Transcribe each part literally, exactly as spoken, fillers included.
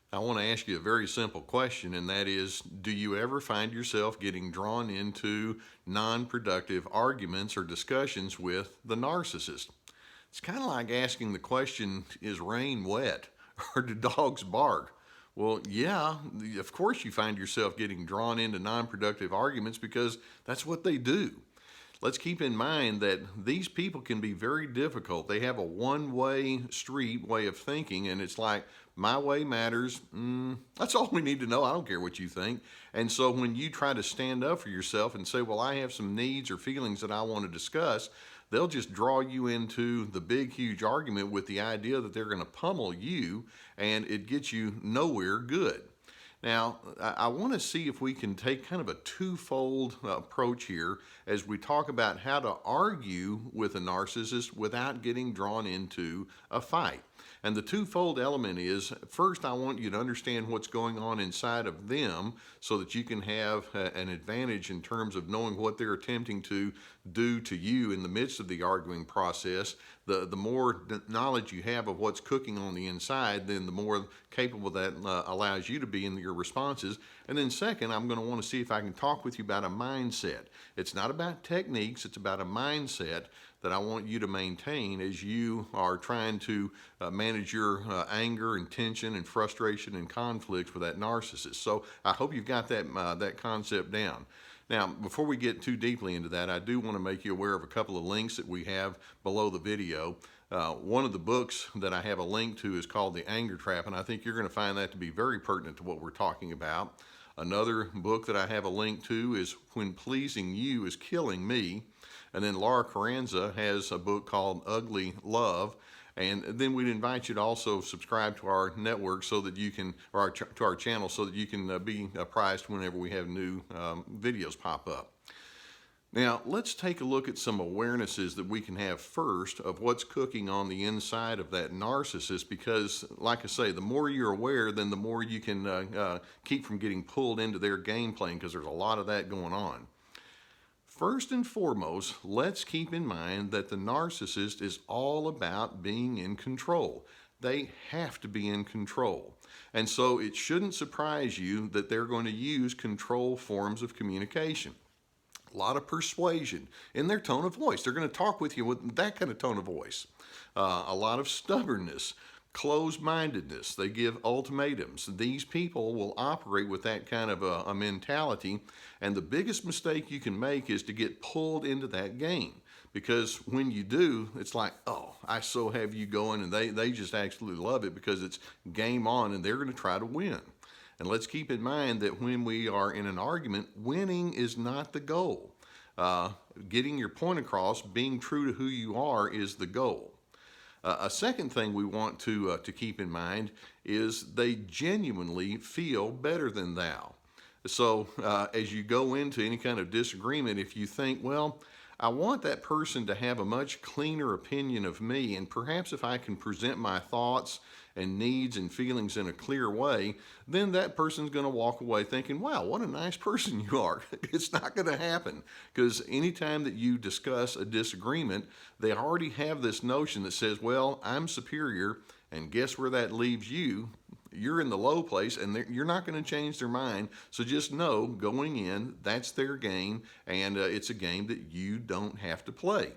I want to ask you a very simple question, and that is, do you ever find yourself getting drawn into non productive arguments or discussions with the narcissist? It's kind of like asking the question, is rain wet or do dogs bark? Well, yeah, of course you find yourself getting drawn into non productive arguments because that's what they do. Let's keep in mind that these people can be very difficult. They have a one way street way of thinking, and it's like, my way matters. Mm, that's all we need to know. I don't care what you think. And so when you try to stand up for yourself and say, well, I have some needs or feelings that I want to discuss, they'll just draw you into the big, huge argument with the idea that they're going to pummel you, and it gets you nowhere good. Now, I want to see if we can take kind of a twofold approach here as we talk about how to argue with a narcissist without getting drawn into a fight. And the twofold element is, first, I want you to understand what's going on inside of them so that you can have an advantage in terms of knowing what they're attempting to do to you in the midst of the arguing process. The, the more knowledge you have of what's cooking on the inside, then the more capable that uh, allows you to be in your responses. And then second, I'm going to want to see if I can talk with you about a mindset. It's not about techniques, it's about a mindset that I want you to maintain as you are trying to uh, manage your uh, anger and tension and frustration and conflicts with that narcissist. So I hope you've got that, uh, that concept down. Now, before we get too deeply into that, I do want to make you aware of a couple of links that we have below the video. Uh, one of the books that I have a link to is called The Anger Trap, and I think you're going to find that to be very pertinent to what we're talking about. Another book that I have a link to is When Pleasing You is Killing Me. And then Laura Carranza has a book called Ugly Love. And then we'd invite you to also subscribe to our network so that you can, or our, to our channel so that you can uh, be apprised whenever we have new um, videos pop up. Now, let's take a look at some awarenesses that we can have first of what's cooking on the inside of that narcissist, because, like I say, the more you're aware, then the more you can uh, uh, keep from getting pulled into their game plan, because there's a lot of that going on. First and foremost, let's keep in mind that the narcissist is all about being in control. They have to be in control. And so it shouldn't surprise you that they're going to use control forms of communication. A lot of persuasion in their tone of voice. They're going to talk with you with that kind of tone of voice. Uh, a lot of stubbornness, closed-mindedness. They give ultimatums. These people will operate with that kind of a, a mentality, and the biggest mistake you can make is to get pulled into that game, because when you do, it's like, oh, I so have you going, and they, they just absolutely love it because it's game on, and they're going to try to win. And let's keep in mind that when we are in an argument, winning is not the goal. Uh, getting your point across, being true to who you are is the goal. Uh, a second thing we want to, uh, to keep in mind is they genuinely feel better than thou. So uh, as you go into any kind of disagreement, if you think, well, I want that person to have a much cleaner opinion of me, and perhaps if I can present my thoughts and needs and feelings in a clear way, then that person's going to walk away thinking, wow, what a nice person you are. It's not going to happen, because anytime that you discuss a disagreement, they already have this notion that says, well, I'm superior, and guess where that leaves you? You're in the low place, and you're not going to change their mind. So just know, going in, that's their game, and uh, it's a game that you don't have to play.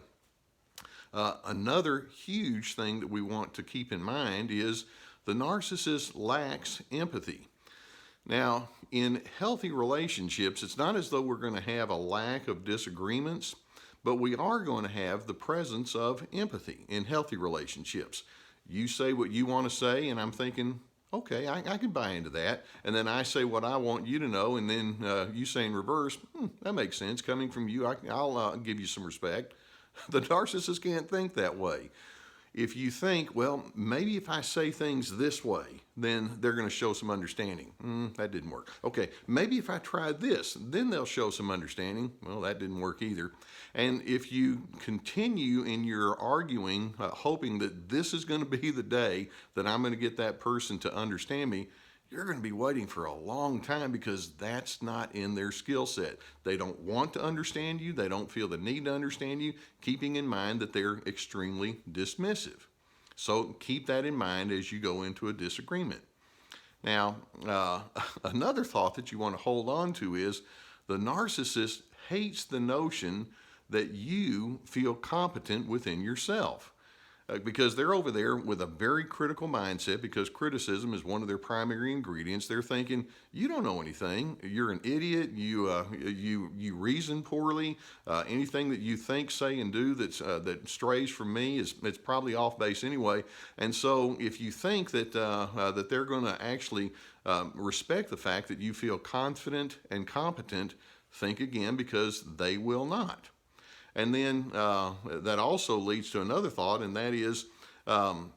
Uh, another huge thing that we want to keep in mind is the narcissist lacks empathy. Now, in healthy relationships, it's not as though we're going to have a lack of disagreements, but we are going to have the presence of empathy in healthy relationships. You say what you want to say, and I'm thinking, okay, I, I can buy into that. And then I say what I want you to know, and then uh, you say in reverse, hmm, that makes sense. Coming from you, I, I'll uh, give you some respect. The narcissist can't think that way. If you think, well, maybe if I say things this way, then they're going to show some understanding. Mm, that didn't work. Okay, maybe if I try this, then they'll show some understanding. Well, that didn't work either. And if you continue in your arguing, uh, hoping that this is going to be the day that I'm going to get that person to understand me, you're going to be waiting for a long time, because that's not in their skill set. They don't want to understand you. They don't feel the need to understand you, keeping in mind that they're extremely dismissive. So keep that in mind as you go into a disagreement. Now, uh, another thought that you want to hold on to is the narcissist hates the notion that you feel competent within yourself. Uh, because they're over there with a very critical mindset, because criticism is one of their primary ingredients. They're thinking, you don't know anything, you're an idiot, you uh, you you reason poorly, uh, anything that you think, say, and do that's uh, that strays from me is it's probably off base anyway. And so if you think that uh, uh, that they're going to actually um, respect the fact that you feel confident and competent, think again, because they will not. And then uh, that also leads to another thought, and that is um,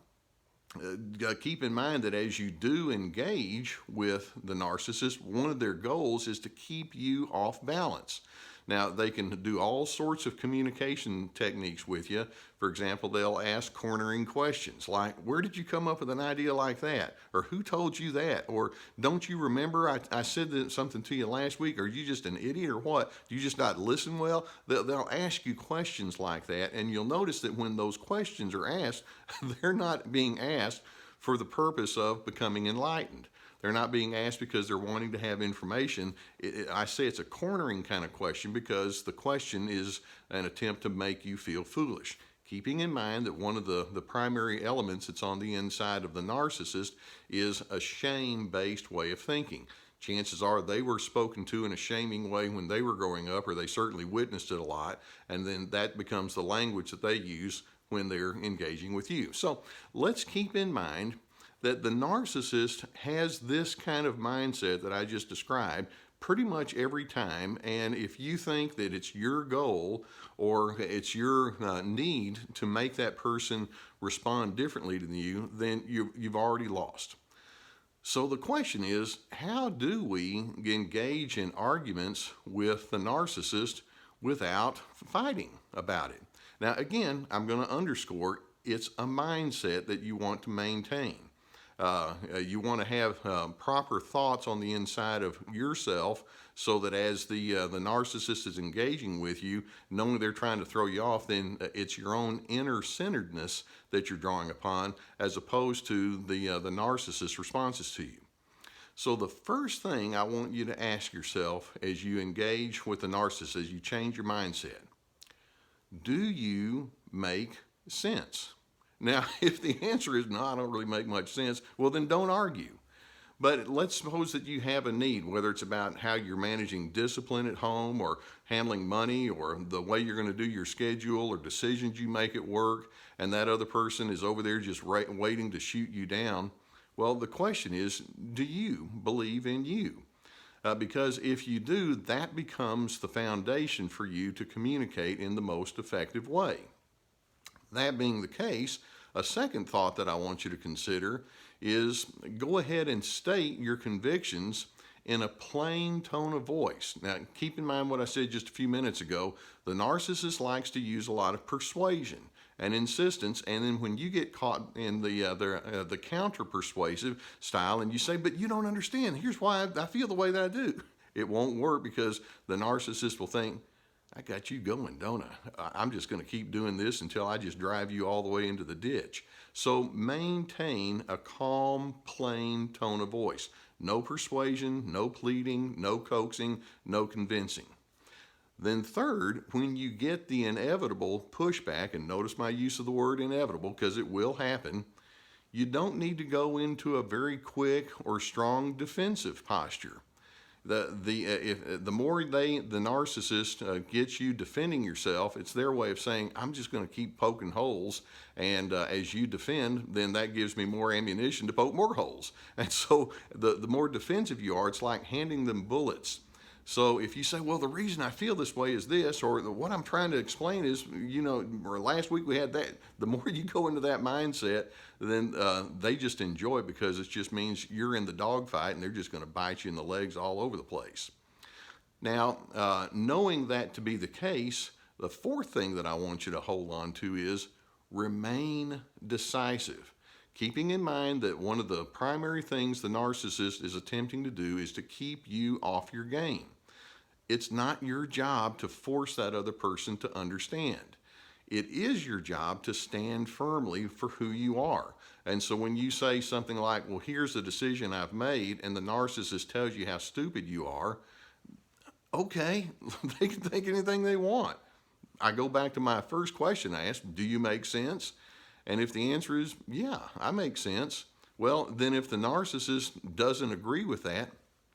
uh, keep in mind that as you do engage with the narcissist, one of their goals is to keep you off balance. Now, they can do all sorts of communication techniques with you. For example, they'll ask cornering questions like, where did you come up with an idea like that? Or who told you that? Or don't you remember I, I said that something to you last week? Are you just an idiot or what? Do you just not listen well? They'll, they'll ask you questions like that. And you'll notice that when those questions are asked, they're not being asked for the purpose of becoming enlightened. They're not being asked because they're wanting to have information. It, it, I say it's a cornering kind of question because the question is an attempt to make you feel foolish. Keeping in mind that one of the, the primary elements that's on the inside of the narcissist is a shame-based way of thinking. Chances are they were spoken to in a shaming way when they were growing up, or they certainly witnessed it a lot, and then that becomes the language that they use when they're engaging with you. So let's keep in mind that the narcissist has this kind of mindset that I just described pretty much every time. And if you think that it's your goal or it's your uh, need to make that person respond differently to you, then you, you've already lost. So the question is, how do we engage in arguments with the narcissist without fighting about it? Now, again, I'm going to underscore it's a mindset that you want to maintain. Uh, you want to have uh, proper thoughts on the inside of yourself so that as the uh, the narcissist is engaging with you, knowing they're trying to throw you off, then it's your own inner centeredness that you're drawing upon as opposed to the, uh, the narcissist's responses to you. So the first thing I want you to ask yourself as you engage with the narcissist, as you change your mindset, do you make sense? Now, if the answer is no, I don't really make much sense, well, then don't argue. But let's suppose that you have a need, whether it's about how you're managing discipline at home or handling money or the way you're going to do your schedule or decisions you make at work, and that other person is over there just ra- waiting to shoot you down. Well, the question is, do you believe in you? Uh, because if you do, that becomes the foundation for you to communicate in the most effective way. That being the case, a second thought that I want you to consider is go ahead and state your convictions in a plain tone of voice. Now, keep in mind what I said just a few minutes ago. The narcissist likes to use a lot of persuasion and insistence, and then when you get caught in the uh, the, uh, the counter-persuasive style and you say, but you don't understand, here's why I, I feel the way that I do, it won't work because the narcissist will think, I got you going, don't I? I'm just going to keep doing this until I just drive you all the way into the ditch. So maintain a calm, plain tone of voice. No persuasion, no pleading, no coaxing, no convincing. Then third, when you get the inevitable pushback, and notice my use of the word inevitable because it will happen, you don't need to go into a very quick or strong defensive posture. The the uh, if the more they the narcissist uh, gets you defending yourself, it's their way of saying, I'm just going to keep poking holes, and uh, as you defend, then that gives me more ammunition to poke more holes. And so the the more defensive you are, it's like handing them bullets. So if you say, well, the reason I feel this way is this, or the, what I'm trying to explain is, you know, or last week we had that, the more you go into that mindset, then uh, they just enjoy it because it just means you're in the dogfight and they're just going to bite you in the legs all over the place. Now, uh, knowing that to be the case, the fourth thing that I want you to hold on to is remain decisive. Keeping in mind that one of the primary things the narcissist is attempting to do is to keep you off your game. It's not your job to force that other person to understand. It is your job to stand firmly for who you are. And so when you say something like, well, here's the decision I've made, and the narcissist tells you how stupid you are, okay, they can think anything they want. I go back to my first question I asked, do you make sense? And if the answer is, yeah, I make sense, well, then if the narcissist doesn't agree with that,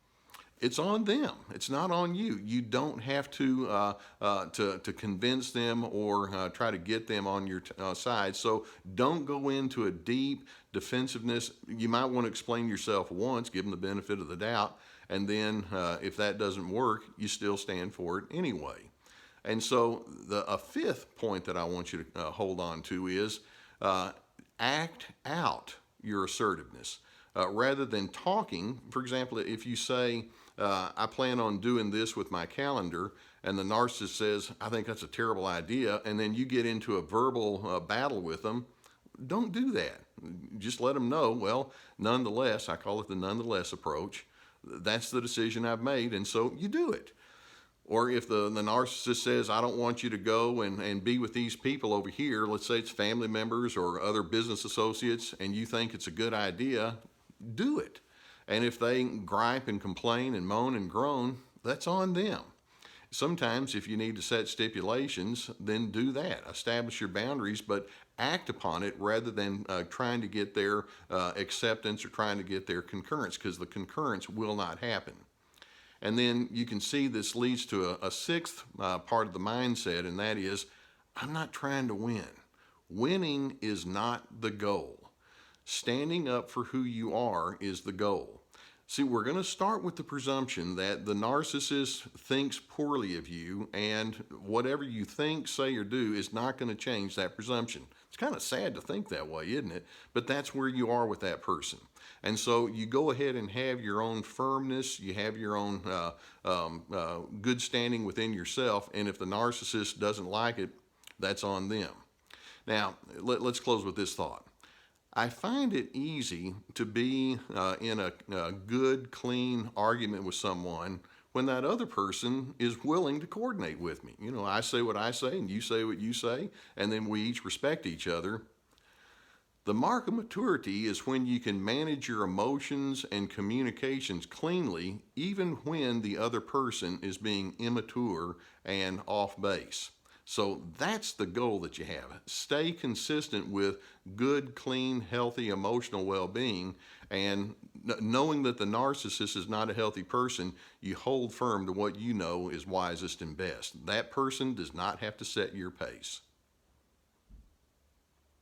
it's on them. It's not on you. You don't have to uh, uh, to, to convince them or uh, try to get them on your t- uh, side. So don't go into a deep defensiveness. You might want to explain yourself once, give them the benefit of the doubt, and then uh, if that doesn't work, you still stand for it anyway. And so the a fifth point that I want you to uh, hold on to is uh, act out your assertiveness. Uh, rather than talking, for example, if you say, uh, I plan on doing this with my calendar, and the narcissist says, I think that's a terrible idea, and then you get into a verbal uh, battle with them, don't do that. Just let them know, well, nonetheless, I call it the nonetheless approach. That's the decision I've made, and so you do it. Or if the, the narcissist says, I don't want you to go and, and be with these people over here, let's say it's family members or other business associates, and you think it's a good idea, do it. And if they gripe and complain and moan and groan, that's on them. Sometimes if you need to set stipulations, then do that. Establish your boundaries, but act upon it rather than uh, trying to get their uh, acceptance or trying to get their concurrence, because the concurrence will not happen. And then you can see this leads to a, a sixth uh, part of the mindset, and that is, I'm not trying to win. Winning is not the goal. Standing up for who you are is the goal. See, we're going to start with the presumption that the narcissist thinks poorly of you, and whatever you think, say, or do is not going to change that presumption. It's kind of sad to think that way, isn't it? But that's where you are with that person. And so you go ahead and have your own firmness, you have your own uh, um, uh, good standing within yourself, and if the narcissist doesn't like it, that's on them. Now, let, let's close with this thought. I find it easy to be uh, in a, a good, clean argument with someone when that other person is willing to coordinate with me. You know, I say what I say and you say what you say, and then we each respect each other. The mark of maturity is when you can manage your emotions and communications cleanly, even when the other person is being immature and off base. So that's the goal that you have. Stay consistent with good, clean, healthy emotional well-being, and knowing that the narcissist is not a healthy person, you hold firm to what you know is wisest and best. That person does not have to set your pace.